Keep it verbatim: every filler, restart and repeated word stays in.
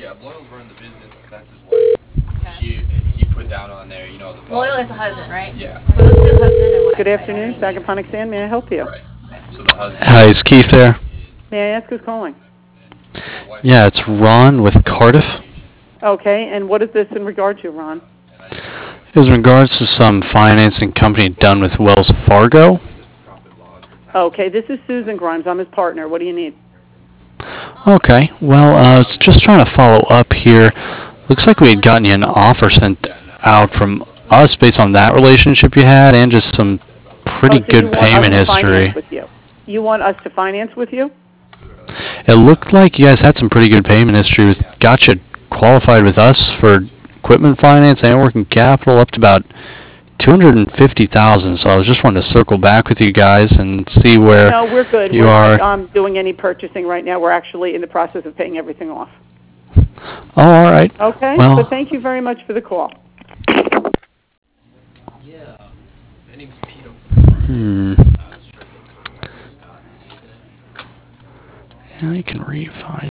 Yeah, Loyal's run the business. That's his wife. She he put down on there, you know, the Loyal is the husband, right? Yeah. So let's do husband and wife. Good afternoon, Sagaponic Sand. May I help you? Right. So the husband. Hi, is Keith there? May I ask who's calling? Yeah, it's Ron with Cardiff. Okay, and what is this in regard to, Ron? It was in regards to some financing company done with Wells Fargo. Okay, this is Susan Grimes. I'm his partner. What do you need? Okay, well, uh, I was just trying to follow up here. Looks like we had gotten you an offer sent out from us based on that relationship you had and just some pretty oh, so good you want payment us to history. Finance with you. You want us to finance with you? It looked like you guys had some pretty good payment history. With, got you qualified with us for equipment finance and working capital up to about two hundred fifty thousand dollars. So I was just wanting to circle back with you guys and see where no, we're good. you we're are. not um, doing any purchasing right now. We're actually in the process of paying everything off. Oh, all right. Okay, well, so thank you very much for the call. Yeah. My name's Peter. Hmm. Yeah, you can refi.